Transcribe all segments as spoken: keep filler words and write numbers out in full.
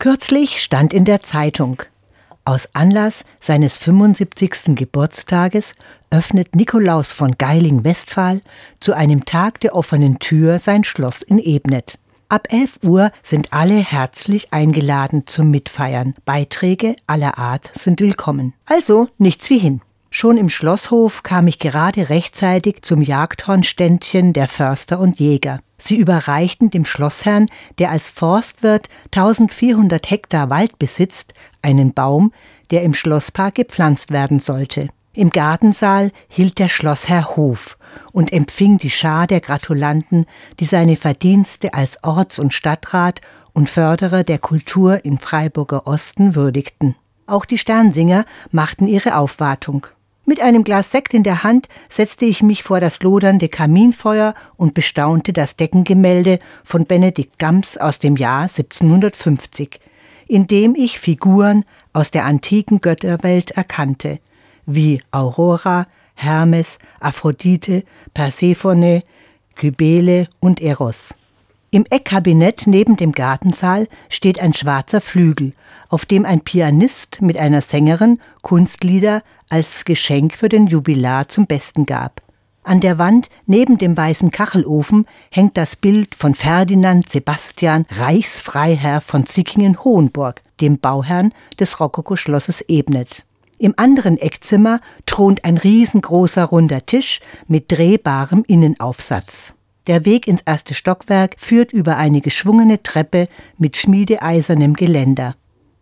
Kürzlich stand in der Zeitung: Aus Anlass seines fünfundsiebzigsten Geburtstages öffnet Nikolaus von Geiling-Westphal zu einem Tag der offenen Tür sein Schloss in Ebnet. Ab elf Uhr sind alle herzlich eingeladen zum Mitfeiern. Beiträge aller Art sind willkommen. Also nichts wie hin. Schon im Schlosshof kam ich gerade rechtzeitig zum Jagdhornständchen der Förster und Jäger. Sie überreichten dem Schlossherrn, der als Forstwirt eintausendvierhundert Hektar Wald besitzt, einen Baum, der im Schlosspark gepflanzt werden sollte. Im Gartensaal hielt der Schlossherr Hof und empfing die Schar der Gratulanten, die seine Verdienste als Orts- und Stadtrat und Förderer der Kultur im Freiburger Osten würdigten. Auch die Sternsinger machten ihre Aufwartung. Mit einem Glas Sekt in der Hand setzte ich mich vor das lodernde Kaminfeuer und bestaunte das Deckengemälde von Benedikt Gams aus dem Jahr siebzehnhundertfünfzig, in dem ich Figuren aus der antiken Götterwelt erkannte, wie Aurora, Hermes, Aphrodite, Persephone, Kybele und Eros. Im Eckkabinett neben dem Gartensaal steht ein schwarzer Flügel, auf dem ein Pianist mit einer Sängerin Kunstlieder als Geschenk für den Jubilar zum Besten gab. An der Wand neben dem weißen Kachelofen hängt das Bild von Ferdinand Sebastian Reichsfreiherr von Sickingen-Hohenburg, dem Bauherrn des Rokokoschlosses Ebnet. Im anderen Eckzimmer thront ein riesengroßer runder Tisch mit drehbarem Innenaufsatz. Der Weg ins erste Stockwerk führt über eine geschwungene Treppe mit schmiedeeisernem Geländer.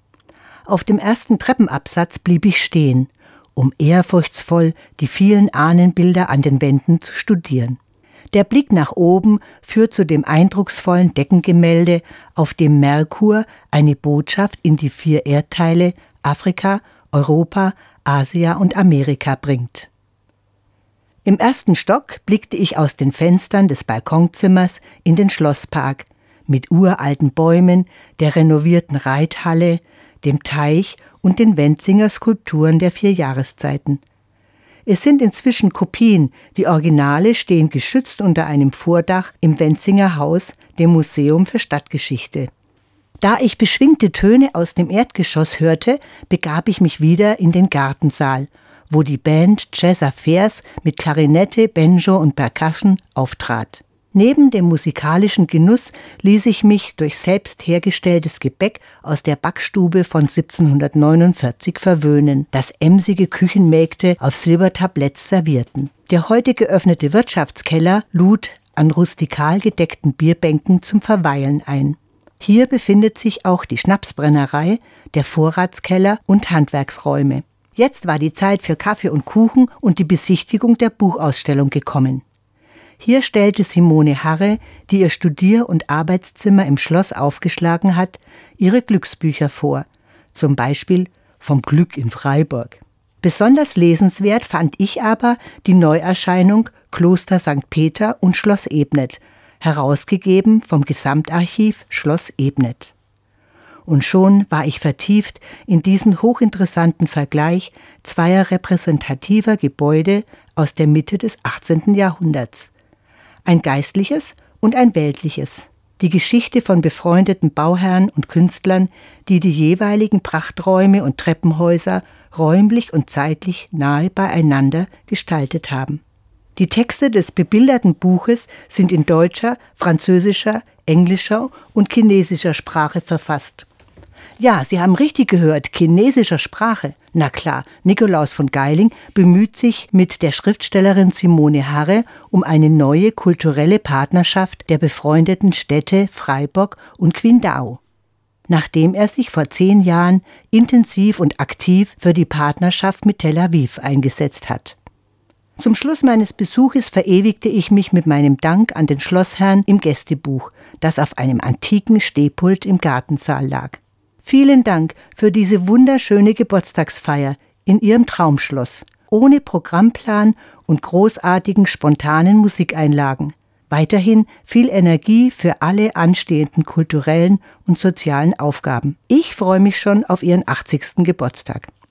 Auf dem ersten Treppenabsatz blieb ich stehen, um ehrfurchtsvoll die vielen Ahnenbilder an den Wänden zu studieren. Der Blick nach oben führt zu dem eindrucksvollen Deckengemälde, auf dem Merkur eine Botschaft in die vier Erdteile Afrika, Europa, Asia und Amerika bringt. Im ersten Stock blickte ich aus den Fenstern des Balkonzimmers in den Schlosspark mit uralten Bäumen, der renovierten Reithalle, dem Teich und den Wenzinger Skulpturen der vier Jahreszeiten. Es sind inzwischen Kopien, die Originale stehen geschützt unter einem Vordach im Wenzinger Haus, dem Museum für Stadtgeschichte. Da ich beschwingte Töne aus dem Erdgeschoss hörte, begab ich mich wieder in den Gartensaal, wo die Band Jazz Affairs mit Klarinette, Banjo und Percussion auftrat. Neben dem musikalischen Genuss ließ ich mich durch selbst hergestelltes Gebäck aus der Backstube von siebzehnhundertneunundvierzig verwöhnen, das emsige Küchenmägde auf Silbertabletts servierten. Der heute geöffnete Wirtschaftskeller lud an rustikal gedeckten Bierbänken zum Verweilen ein. Hier befindet sich auch die Schnapsbrennerei, der Vorratskeller und Handwerksräume. Jetzt war die Zeit für Kaffee und Kuchen und die Besichtigung der Buchausstellung gekommen. Hier stellte Simone Harre, die ihr Studier- und Arbeitszimmer im Schloss aufgeschlagen hat, ihre Glücksbücher vor, zum Beispiel Vom Glück in Freiburg. Besonders lesenswert fand ich aber die Neuerscheinung Kloster Sankt Peter und Schloss Ebnet, herausgegeben vom Gesamtarchiv Schloss Ebnet. Und schon war ich vertieft in diesen hochinteressanten Vergleich zweier repräsentativer Gebäude aus der Mitte des achtzehnten Jahrhunderts. Ein geistliches und ein weltliches. Die Geschichte von befreundeten Bauherren und Künstlern, die die jeweiligen Prachträume und Treppenhäuser räumlich und zeitlich nahe beieinander gestaltet haben. Die Texte des bebilderten Buches sind in deutscher, französischer, englischer und chinesischer Sprache verfasst. Ja, Sie haben richtig gehört, chinesischer Sprache. Na klar, Nikolaus von Geiling bemüht sich mit der Schriftstellerin Simone Harre um eine neue kulturelle Partnerschaft der befreundeten Städte Freiburg und Qingdao, nachdem er sich vor zehn Jahren intensiv und aktiv für die Partnerschaft mit Tel Aviv eingesetzt hat. Zum Schluss meines Besuches verewigte ich mich mit meinem Dank an den Schlossherrn im Gästebuch, das auf einem antiken Stehpult im Gartensaal lag. Vielen Dank für diese wunderschöne Geburtstagsfeier in Ihrem Traumschloss, ohne Programmplan und großartigen spontanen Musikeinlagen. Weiterhin viel Energie für alle anstehenden kulturellen und sozialen Aufgaben. Ich freue mich schon auf Ihren achtzigsten Geburtstag.